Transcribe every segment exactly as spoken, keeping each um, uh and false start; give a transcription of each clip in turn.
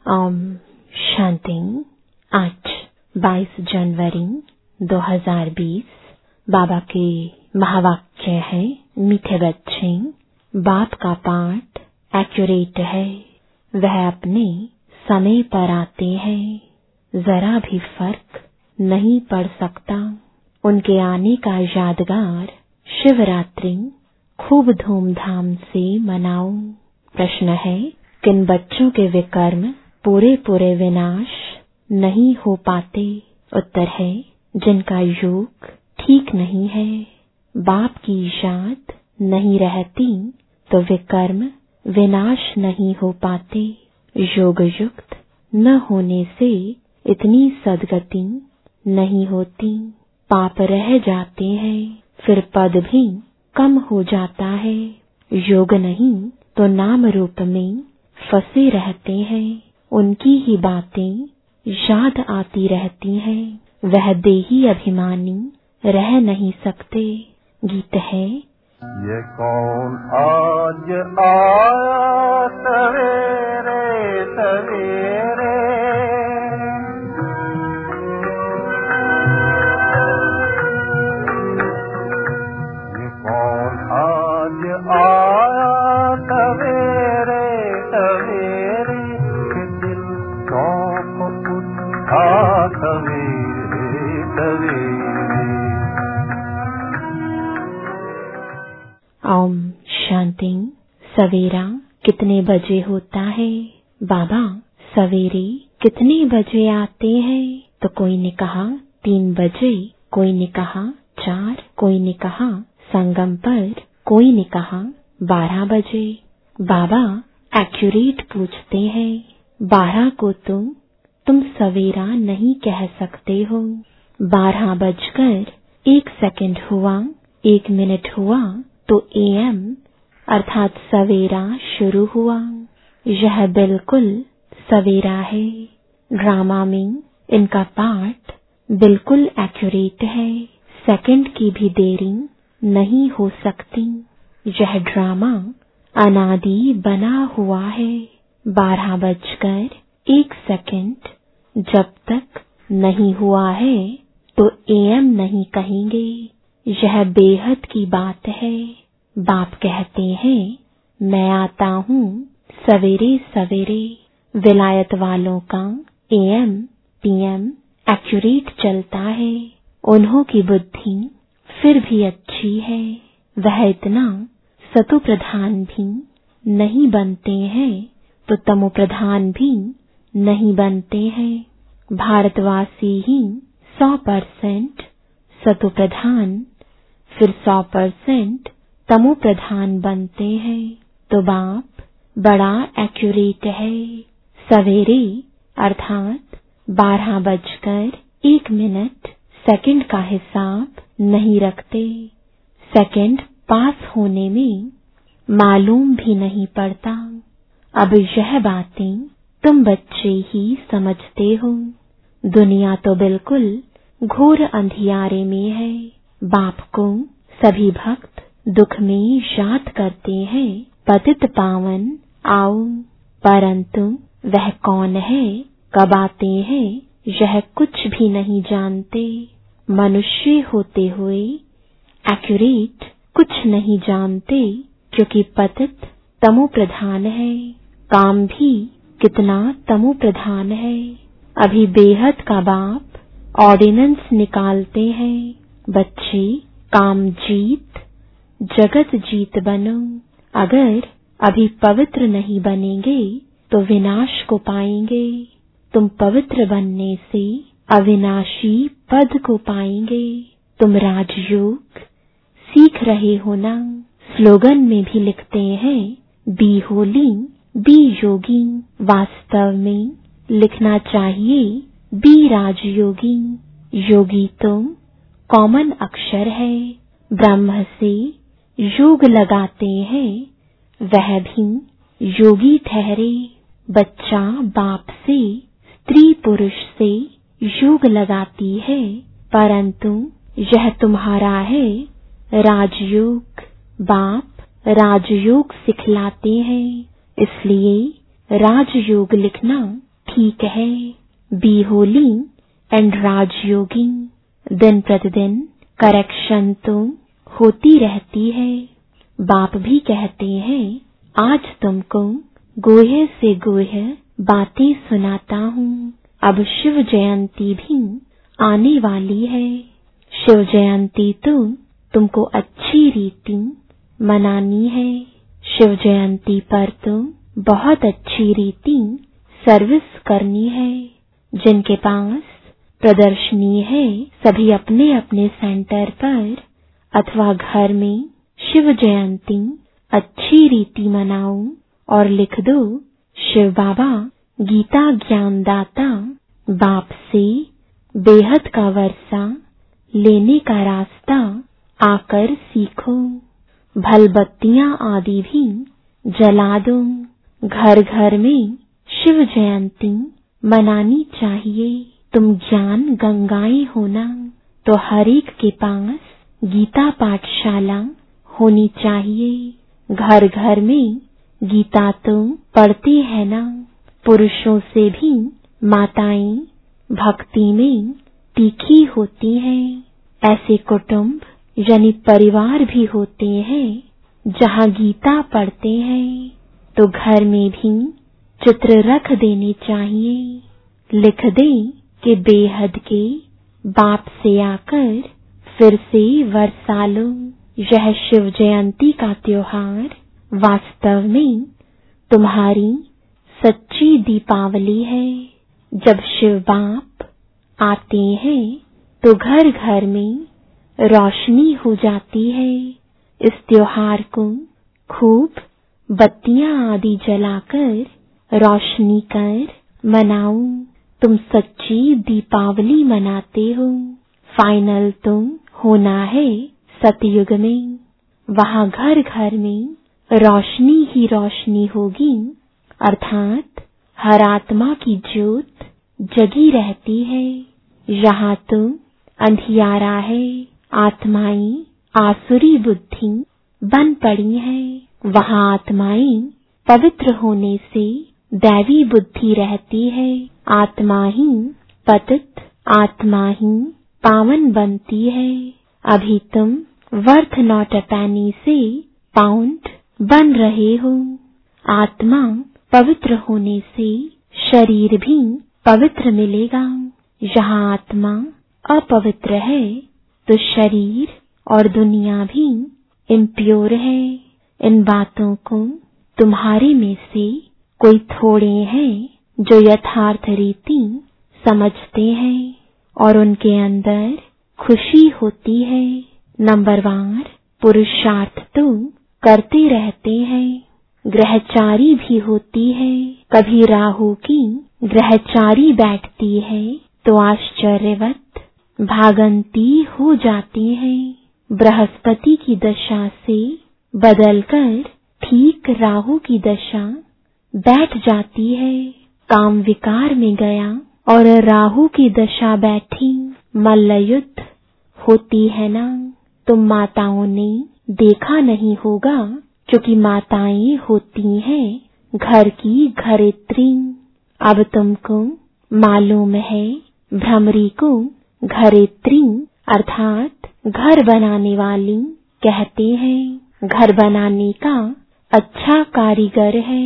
ओम शांति। आज बाईस जनवरी दो हज़ार बीस। बाबा के महावाक्य है, मीठे बच्चे, बाप का पाठ एक्यूरेट है, वह अपने समय पर आते हैं, जरा भी फर्क नहीं पड़ सकता। उनके आने का यादगार शिवरात्रि खूब धूमधाम से मनाओ। प्रश्न है, किन बच्चों के विकर्म पूरे पूरे विनाश नहीं हो पाते? उत्तर है, जिनका योग ठीक नहीं है, बाप की याद नहीं रहती तो विकर्म विनाश नहीं हो पाते। योग युक्त न होने से इतनी सद्गति नहीं होती, पाप रह जाते हैं, फिर पद भी कम हो जाता है। योग नहीं तो नाम रूप में फंसे रहते हैं, उनकी ही बातें याद आती रहती हैं, वह देही अभिमानी रह नहीं सकते। गीत है, ये कौन आज आया सवेरे सवेरे, ये कौन आज आया सवेरे सवेरे, कि दिल सौंप उठा सवेरे सवेरे। ओम शांति। सवेरा कितने बजे होता है? बाबा सवेरे कितने बजे आते हैं? तो कोई ने कहा तीन बजे, कोई ने कहा चार, कोई ने कहा संगम पर, कोई ने कहा बारह बजे। बाबा एक्यूरेट पूछते हैं, बारह को तुम तुम सवेरा नहीं कह सकते हो। बारह बजकर एक सेकंड हुआ, एक मिनट हुआ तो एएम अर्थात सवेरा शुरू हुआ। यह बिल्कुल सवेरा है। ड्रामा में इनका पाठ बिल्कुल एक्यूरेट है, सेकंड की भी देरी नहीं हो सकती। यह ड्रामा अनादि बना हुआ है। बारह बजकर एक सेकंड जब तक नहीं हुआ है तो एएम नहीं कहेंगे। यह बेहद की बात है। बाप कहते हैं, मैं आता हूँ सवेरे सवेरे। विलायत वालों का एएम पीएम एक्यूरेट चलता है। उन्हों की बुद्धि फिर भी अच्छी है, वह इतना सतो प्रधान भी नहीं बनते हैं तो तमो प्रधान भी नहीं बनते हैं। भारतवासी ही सौ परसेंट सतो प्रधान फिर सौ परसेंट तमो प्रधान बनते हैं। तो बाप बड़ा एक्यूरेट है। सवेरे अर्थात बारह बजकर एक मिनट सेकंड का हिसाब नहीं रखते। सेकंड पास होने में मालूम भी नहीं पड़ता। अब यह बातें तुम बच्चे ही समझते हो। दुनिया तो बिल्कुल घोर अंधियारे में है। बाप को सभी भक्त दुख में याद करते हैं, पतित पावन आओ, परंतु वह कौन है, कब आते हैं, यह कुछ भी नहीं जानते। मनुष्य होते हुए एक्यूरेट कुछ नहीं जानते, क्योंकि पतित तमो प्रधान है। काम भी कितना तमो प्रधान है। अभी बेहद का बाप ऑर्डिनेंस निकालते हैं, बच्चे काम जीत जगत जीत बनो। अगर अभी पवित्र नहीं बनेंगे तो विनाश को पाएंगे। तुम पवित्र बनने से अविनाशी पद को पाएंगे। तुम राजयोग सीख रहे हो ना। स्लोगन में भी लिखते हैं, बी होली बी योगी। वास्तव में लिखना चाहिए बी राजयोगी। योगी तो कॉमन अक्षर है। ब्रह्म से योग लगाते हैं, वह भी योगी ठहरे। बच्चा बाप से स्त्री पुरुष से योग लगाती है, परंतु यह तुम्हारा है राजयोग। बाप राजयोग सिखलाते हैं, इसलिए राजयोग लिखना ठीक है। Be holy and Rajyogi. दिन प्रतिदिन करेक्शन तो होती रहती है। बाप भी कहते हैं, आज तुमको गोहे से गोहे बातें सुनाता हूँ। अब शिव जयंती भी आने वाली है। शिव जयंती तो तुमको अच्छी रीति मनानी है। शिव जयंती पर तो बहुत अच्छी रीति सर्विस करनी है। जिनके पास प्रदर्शनी है, सभी अपने अपने सेंटर पर अथवा घर में शिव जयंती अच्छी रीति मनाओ और लिख दो, शिव बाबा गीता ज्ञानदाता, बाप से बेहद का वर्षा लेने का रास्ता आकर सीखो। भलबत्तियां आदि भी जला दो। घर घर में शिव जयंती मनानी चाहिए। तुम ज्ञान गंगाएं होना, तो हर एक के पास गीता पाठशाला होनी चाहिए। घर घर में गीता तो पढ़ते हैं ना। पुरुषों से भी माताएं भक्ति में तीखी होती हैं। ऐसे कुटुंब यानी परिवार भी होते हैं जहाँ गीता पढ़ते हैं, तो घर में भी चित्र रख देने चाहिए। लिख दें कि बेहद के बाप से आकर फिर से वर्षा लो। यह शिव जयंती का त्योहार वास्तव में तुम्हारी सच्ची दीपावली है। जब शिव बाप आते हैं तो घर घर में रोशनी हो जाती है। इस त्योहार को खूब बत्तियां आदि जलाकर रोशनी कर मनाओ। तुम सच्ची दीपावली मनाते हो। फाइनल तुम होना है सतयुग में। वहाँ घर घर में रोशनी ही रोशनी होगी, अर्थात हर आत्मा की ज्योत जगी रहती है। यहाँ तो अंधियारा है, आत्माएं आसुरी बुद्धि बन पड़ी हैं। वहाँ आत्माएं पवित्र होने से दैवी बुद्धि रहती है। आत्मा ही पतित, आत्मा ही पावन बनती है। अभी तुम वर्थ नॉट अ पैनी से पाउंड बन रहे हो। आत्मा पवित्र होने से शरीर भी पवित्र मिलेगा। यहाँ आत्मा अपवित्र है तो शरीर और दुनिया भी इम्प्योर है। इन बातों को तुम्हारे में से कोई थोड़े हैं जो यथार्थ रीति समझते हैं और उनके अंदर खुशी होती है। नंबरवार पुरुषार्थ तो करते रहते हैं, ग्रहचारी भी होती है। कभी राहु की ग्रहचारी बैठती है तो आश्चर्यवत भागंती हो जाती है। बृहस्पति की दशा से बदलकर ठीक राहु की दशा बैठ जाती है। काम विकार में गया और राहु की दशा बैठी, मल्लयुद्ध होती है ना। तुम माताओं ने देखा नहीं होगा, क्योंकि माताएं होती हैं घर की घरेत्री। अब तुमको मालूम है, भ्रमरी को घरेत्री अर्थात घर बनाने वाली कहते हैं। घर बनाने का अच्छा कारीगर है,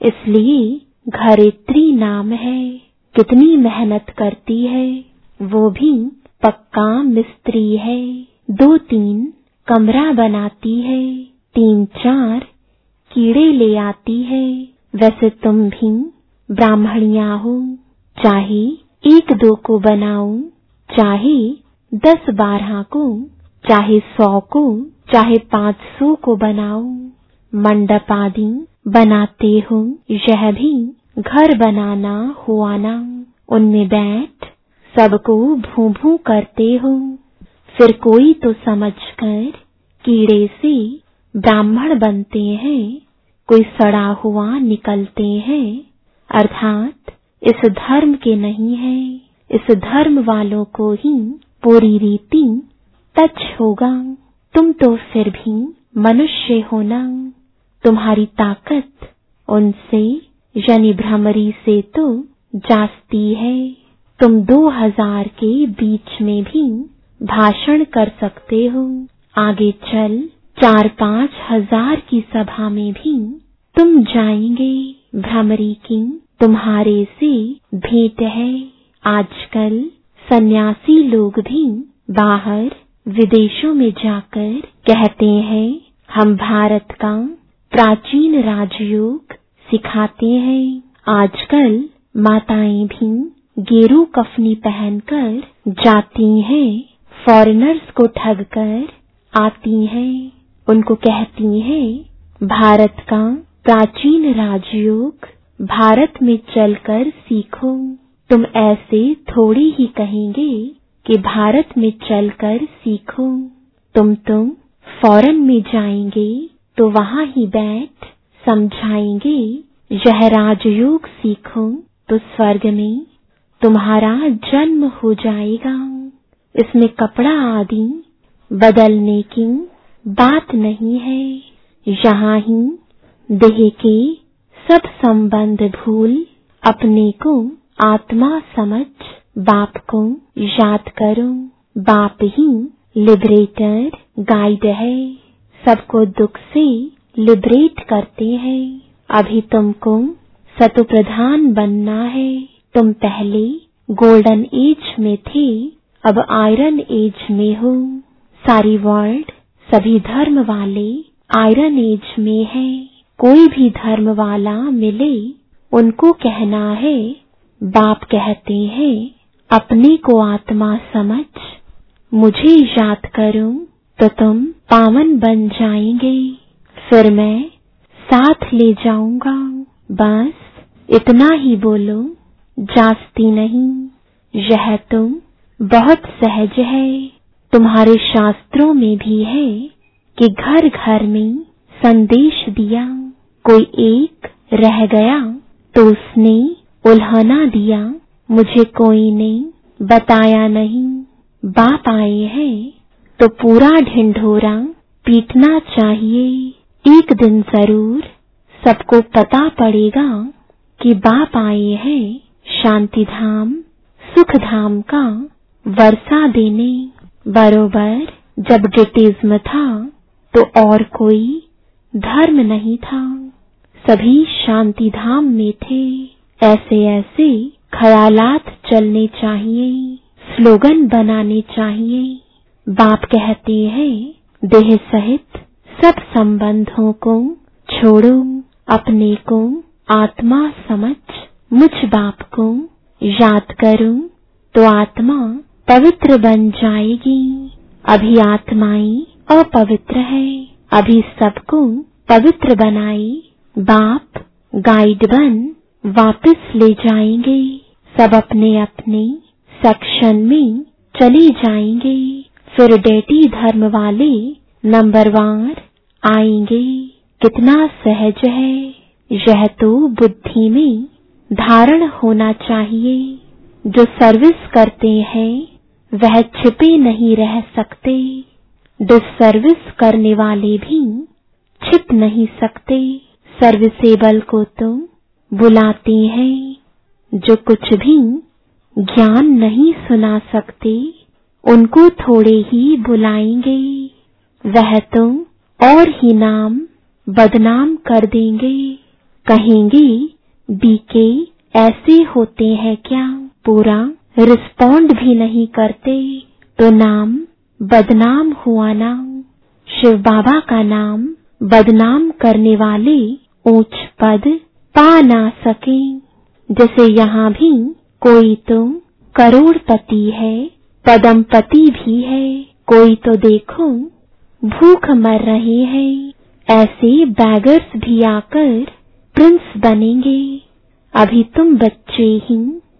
इसलिए घरेत्री नाम है। कितनी मेहनत करती है, वो भी पक्का मिस्त्री है। दो तीन कमरा बनाती है, तीन चार कीड़े ले आती है। वैसे तुम भी ब्राह्मणिया हो, चाहे एक दो को बनाओ, चाहे दस बारह को, चाहे सौ को, चाहे पाँच सौ को बनाओ। मंडप आदि बनाते हो, यह भी घर बनाना हुआ ना। उनमें बैठ सबको भूं भूं करते हो। फिर कोई तो समझकर कीड़े से ब्राह्मण बनते हैं, कोई सड़ा हुआ निकलते हैं, अर्थात इस धर्म के नहीं है। इस धर्म वालों को ही पूरी रीति टच होगा। तुम तो फिर भी मनुष्य होना। तुम्हारी ताकत उनसे यानी भ्रमरी से तो जासती है। तुम दो हजार के बीच में भी भाषण कर सकते हो। आगे चल चार पांच हजार की सभा में भी तुम जाएंगे। भ्रमरी की तुम्हारे से भेंट है। आजकल सन्यासी लोग भी बाहर विदेशों में जाकर कहते हैं हम भारत का प्राचीन राजयोग सिखाते हैं। आजकल माताएं भी गेरू कफनी पहनकर जाती हैं, फॉरेनर्स को ठग कर आती हैं। उनको कहती हैं भारत का प्राचीन राजयोग भारत में चलकर सीखो। तुम ऐसे थोड़ी ही कहेंगे कि भारत में चलकर सीखो। तुम तुम फॉरेन में जाएंगे तो वहां ही बैठ समझाएंगे यह राजयोग सीखो तो स्वर्ग में तुम्हारा जन्म हो जाएगा। इसमें कपड़ा आदि बदलने की बात नहीं है। यहाँ ही देह के सब संबंध भूल अपने को आत्मा समझ बाप को याद करो। बाप ही लिबरेटर गाइड है, सबको दुख से लिबरेट करते हैं। अभी तुमको सतो प्रधान बनना है। तुम पहले गोल्डन एज में थे, अब आयरन एज में हो। सारी वर्ल्ड सभी धर्म वाले आयरन एज में है। कोई भी धर्म वाला मिले उनको कहना है बाप कहते हैं अपने को आत्मा समझ मुझे याद करो तो तुम पावन बन जाएंगे। फिर मैं साथ ले जाऊंगा। बस इतना ही बोलो, जास्ती नहीं। यह तो बहुत सहज है। तुम्हारे शास्त्रों में भी है कि घर घर में संदेश दिया। कोई एक रह गया तो उसने उल्हाना दिया, मुझे कोई ने बताया नहीं। बाप आए हैं तो पूरा ढिंढोरा पीटना चाहिए। एक दिन जरूर सबको पता पड़ेगा कि बाप आए हैं शांति धाम सुख धाम का वर्षा देने। बरोबर जब ब्रिटिज्म था तो और कोई धर्म नहीं था, सभी शांति धाम में थे। ऐसे ऐसे ख्यालात चलने चाहिए, स्लोगन बनाने चाहिए। बाप कहते हैं देह सहित सब संबंधों को छोड़ो, अपने को आत्मा समझ मुझ बाप को याद करो तो आत्मा पवित्र बन जाएगी। अभी आत्माएं अपवित्र है, अभी सबको पवित्र बनाए बाप गाइड बन वापस ले जाएंगे। सब अपने अपने सेक्शन में चले जाएंगे। फिर डेटी धर्म वाले नंबरवार आएंगे। कितना सहज है। यह तो बुद्धि में धारण होना चाहिए। जो सर्विस करते हैं वह छिपे नहीं रह सकते। डिससर्विस करने वाले भी छिप नहीं सकते। सर्विसेबल को तो बुलाते हैं। जो कुछ भी ज्ञान नहीं सुना सकते उनको थोड़े ही बुलाएंगे। वह तो और ही नाम बदनाम कर देंगे। कहेंगे बीके ऐसे होते हैं क्या, पूरा रिस्पॉन्ड भी नहीं करते तो नाम बदनाम हुआ ना। शिव बाबा का नाम बदनाम करने वाले ऊंच पद पा ना सके। जैसे यहाँ भी कोई तो करोड़पति है, पदमपति भी है, कोई तो देखो भूख मर रहे हैं। ऐसे बैगर्स भी आकर प्रिंस बनेंगे। अभी तुम बच्चे ही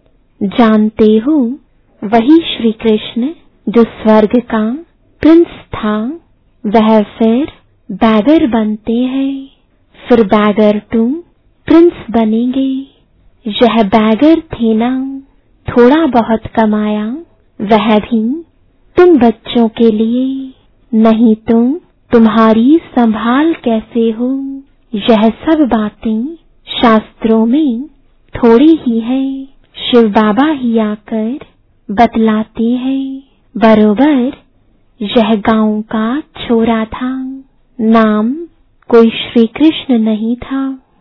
जानते हो वही श्री कृष्ण जो स्वर्ग का प्रिंस था वह फिर बैगर बनते हैं। फिर बैगर तुम प्रिंस बनेंगे। यह बैगर थे ना, थोड़ा बहुत कमाया वह भी तुम बच्चों के लिए, नहीं तुम तुम्हारी संभाल कैसे हो। यह सब बातें शास्त्रों में थोड़ी ही है। शिव बाबा ही आकर बतलाते हैं। बरोबर यह गांव का छोरा था, नाम कोई श्री कृष्ण नहीं था।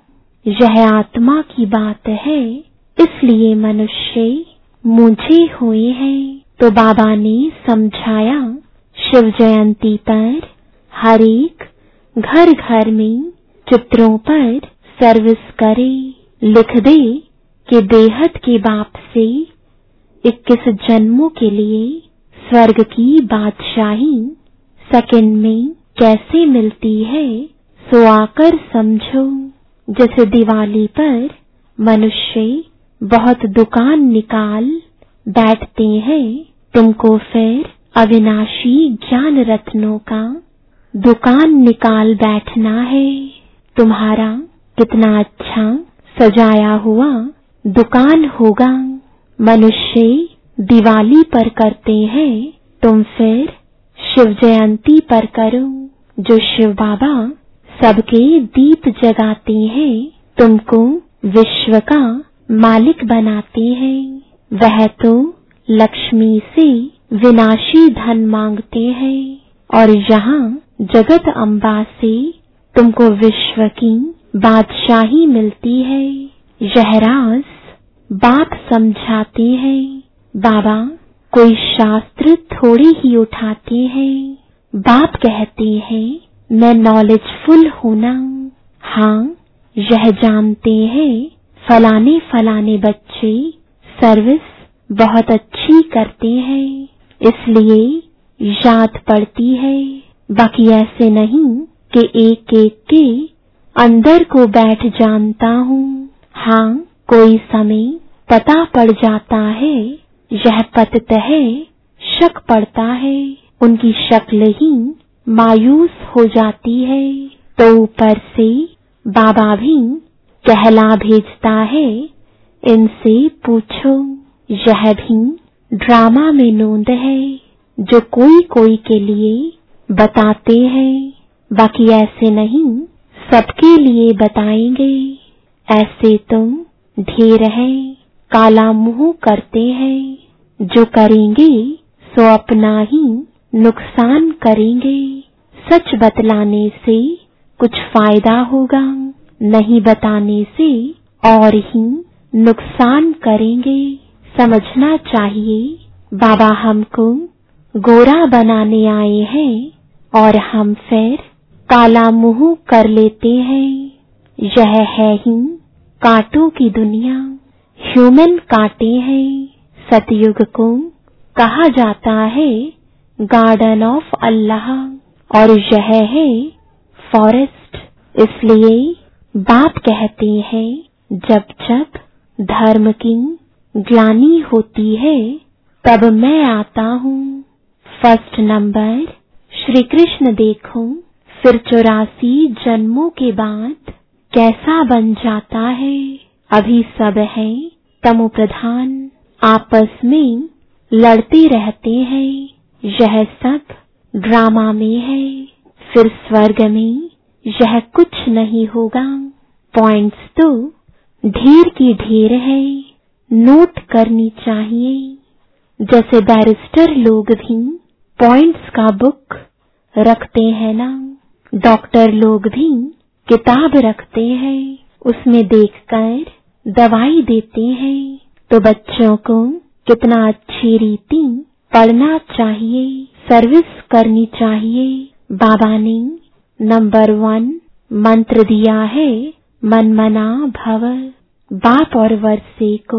यह आत्मा की बात है, इसलिए मनुष्य मुझे हुए हैं। तो बाबा ने समझाया, शिव जयंती पर हर एक घर घर में चित्रों पर सर्विस करे, लिख दे कि बेहद के बाप से इक्कीस जन्मों के लिए स्वर्ग की बादशाही सेकंड में कैसे मिलती है, सो आकर समझो। जैसे दिवाली पर मनुष्य बहुत दुकान निकाल बैठते हैं, तुमको फिर अविनाशी ज्ञान रत्नों का दुकान निकाल बैठना है। तुम्हारा कितना अच्छा सजाया हुआ दुकान होगा। मनुष्य दिवाली पर करते हैं, तुम फिर शिव जयंती पर करो। जो शिव बाबा सबके दीप जगाते हैं, तुमको विश्व का मालिक बनाते हैं। वह तो लक्ष्मी से विनाशी धन मांगते हैं और यहाँ जगत अम्बा से तुमको विश्व की बादशाही मिलती है। यह राज बाप समझाते हैं। बाबा कोई शास्त्र थोड़ी ही उठाते हैं। बाप कहते हैं मैं नॉलेजफुल होना। हाँ, यह जानते हैं फलाने फलाने बच्चे सर्विस बहुत अच्छी करते हैं, इसलिए याद पड़ती है। बाकी ऐसे नहीं कि एक एक के अंदर को बैठ जानता हूँ। हाँ, कोई समय पता पड़ जाता है, यह पततः शक पड़ता है। उनकी शक्ल ही मायूस हो जाती है, तो ऊपर से बाबा भी कहला भेजता है, इनसे पूछो। यह भी ड्रामा में नोंद है, जो कोई कोई के लिए बताते हैं। बाकी ऐसे नहीं सबके लिए बताएंगे। ऐसे तो ढेर है, काला मुंह करते हैं। जो करेंगे सो अपना ही नुकसान करेंगे। सच बतलाने से कुछ फायदा होगा, नहीं बताने से और ही नुकसान करेंगे। समझना चाहिए बाबा हमको गोरा बनाने आए हैं और हम फिर काला मुंह कर लेते हैं। यह है ही कांटों की दुनिया, ह्यूमन कांटे हैं। सतयुग को कहा जाता है गार्डन ऑफ अल्लाह और यह है फॉरेस्ट। इसलिए बाप कहते हैं जब जब धर्म की ग्लानि होती है तब मैं आता हूँ। फर्स्ट नंबर श्री कृष्ण देखो फिर चौरासी जन्मों के बाद कैसा बन जाता है। अभी सब है तमो प्रधान, आपस में लड़ते रहते हैं। यह सब ड्रामा में है, फिर स्वर्ग में यह कुछ नहीं होगा। पॉइंट्स तो ढेर की ढेर है, नोट करनी चाहिए। जैसे बैरिस्टर लोग भी पॉइंट्स का बुक रखते हैं ना, डॉक्टर लोग भी किताब रखते हैं, उसमें देखकर दवाई देते हैं। तो बच्चों को कितना अच्छी रीति पढ़ना चाहिए, सर्विस करनी चाहिए। बाबा ने नंबर वन मंत्र दिया है, मन मना भव। बाप और वर्षे को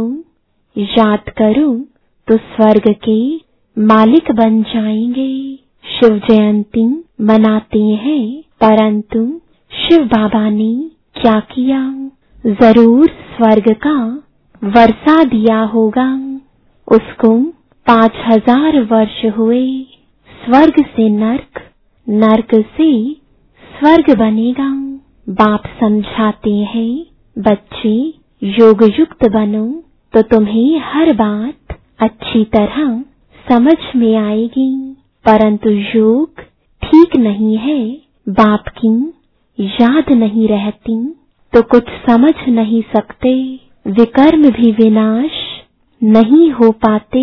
याद करो तो स्वर्ग के मालिक बन जाएंगे। शिव जयंती मनाते हैं, परंतु शिव बाबा ने क्या किया? जरूर स्वर्ग का वर्षा दिया होगा। उसको पांच हजार वर्ष हुए। स्वर्ग से नर्क, नर्क से स्वर्ग बनेगा। बाप समझाते हैं बच्चे योग युक्त बनो तो तुम्हें हर बात अच्छी तरह समझ में आएगी। परंतु योग ठीक नहीं है, बाप की याद नहीं रहती तो कुछ समझ नहीं सकते। विकर्म भी विनाश नहीं हो पाते।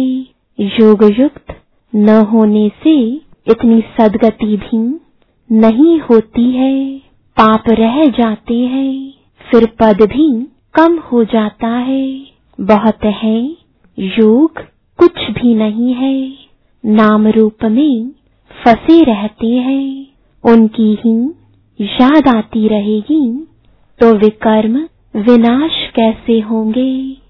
योग युक्त न होने से इतनी सद्गति भी नहीं होती है। पाप रह जाते हैं, फिर पद भी कम हो जाता है। बहुत है, योग कुछ भी नहीं है। नाम रूप में फंसे रहते हैं, उनकी ही याद आती रहेगी तो विकर्म विनाश कैसे होंगे।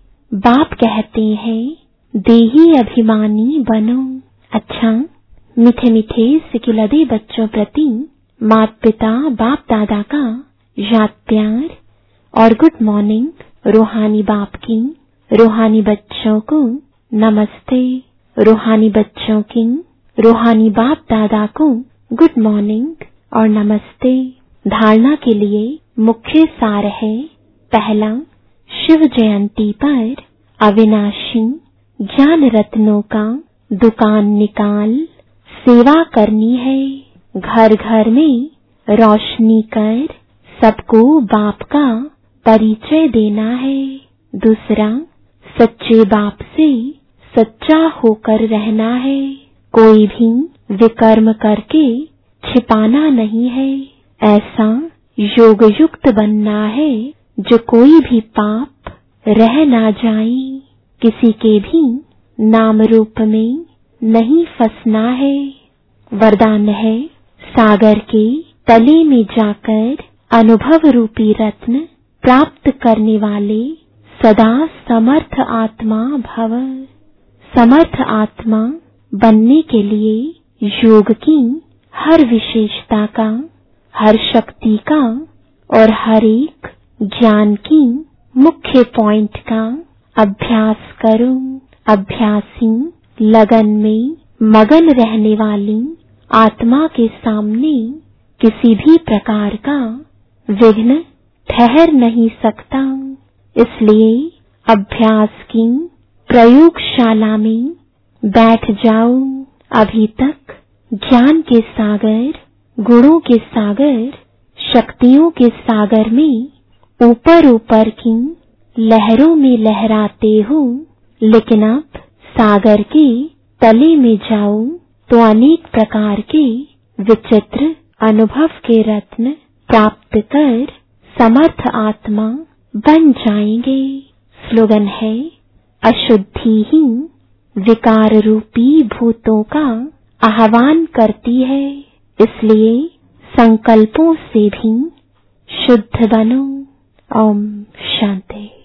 बाप कहते हैं देही अभिमानी बनो। अच्छा, मीठे मीठे सिकिलदे बच्चों प्रति माता पिता बाप दादा का याद प्यार और गुड मॉर्निंग। रूहानी बाप की रूहानी बच्चों को नमस्ते। रूहानी बच्चों की रूहानी बाप दादा को गुड मॉर्निंग और नमस्ते। धारणा के लिए मुख्य सार है। पहला, शिव जयंती पर अविनाशी ज्ञान रत्नों का दुकान निकाल सेवा करनी है। घर घर में रोशनी कर सबको बाप का परिचय देना है। दूसरा, सच्चे बाप से सच्चा होकर रहना है। कोई भी विकर्म करके छिपाना नहीं है। ऐसा योग युक्त बनना है जो कोई भी पाप रह ना जाए। किसी के भी नाम रूप में नहीं फंसना है। वरदान है, सागर के तले में जाकर अनुभव रूपी रत्न प्राप्त करने वाले सदा समर्थ आत्मा भव। समर्थ आत्मा बनने के लिए योग की हर विशेषता का, हर शक्ति का और हर एक ज्ञान की मुख्य पॉइंट का अभ्यास करो। अभ्यासी लगन में मगन रहने वाली आत्मा के सामने किसी भी प्रकार का विघ्न ठहर नहीं सकता। इसलिए अभ्यास की प्रयोगशाला में बैठ जाओ। अभी तक ज्ञान के सागर, गुणों के सागर, शक्तियों के सागर में ऊपर ऊपर की लहरों में लहराते हो, लेकिन अब सागर के तले में जाओ तो अनेक प्रकार के विचित्र अनुभव के रत्न प्राप्त कर समर्थ आत्मा बन जाएंगे। स्लोगन है, अशुद्धि ही विकार रूपी भूतों का आह्वान करती है, इसलिए संकल्पों से भी शुद्ध बनो। ओम शांति।